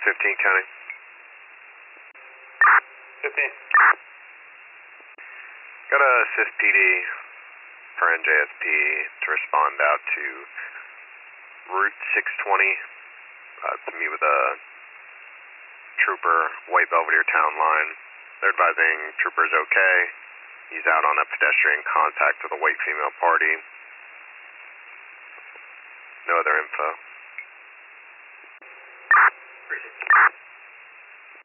15 County. 15. Got a assist PD for NJSP to respond out to Route 620 to meet with a trooper, White Belvedere Town Line. They're advising trooper's okay. He's out on a pedestrian contact with a white female party. No other info.